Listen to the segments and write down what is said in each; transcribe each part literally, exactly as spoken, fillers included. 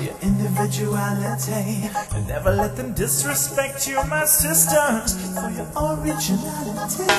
your individuality. And never let them disrespect you, my sister, for your originality.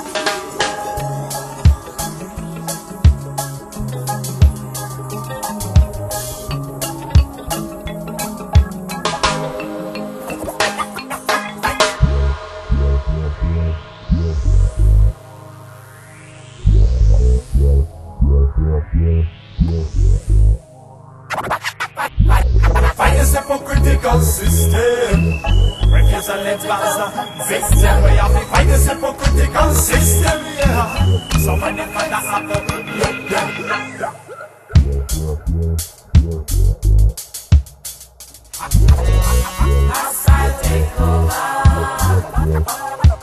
Fight this hypocritical system. Refuse and let pass the victim. We have to fight this hypocritical system, yeah. So many find that happen. Outside take over.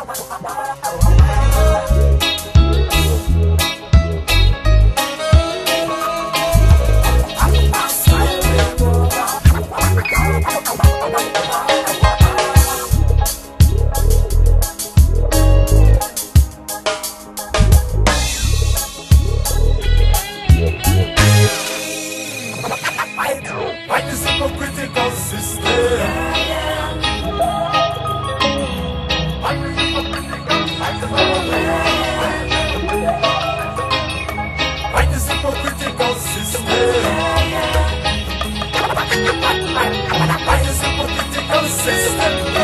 Fight this hypocritical system. Fight this hypocritical, fight this hypocritical. Fight this hypocritical system. Fight this hypocritical system.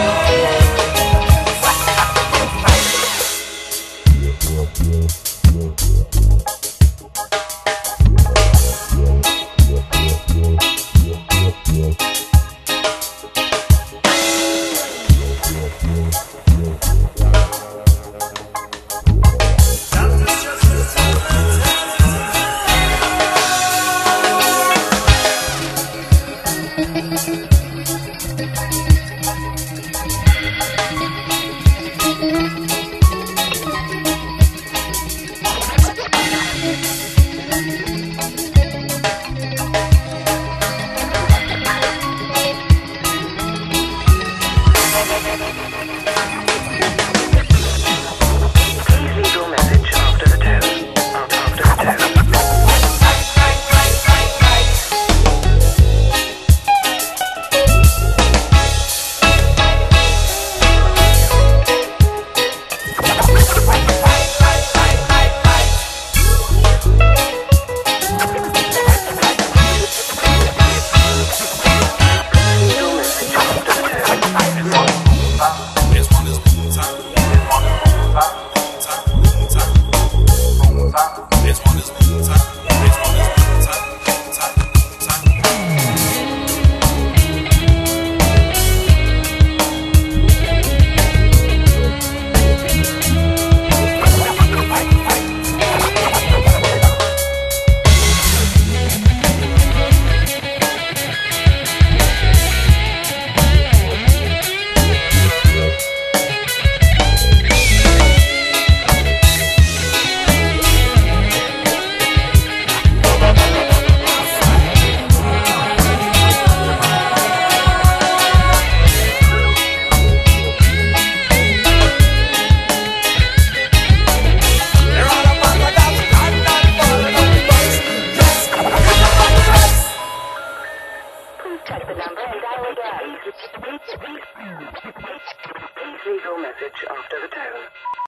Type the number and dial again. Please leave your message after the tone.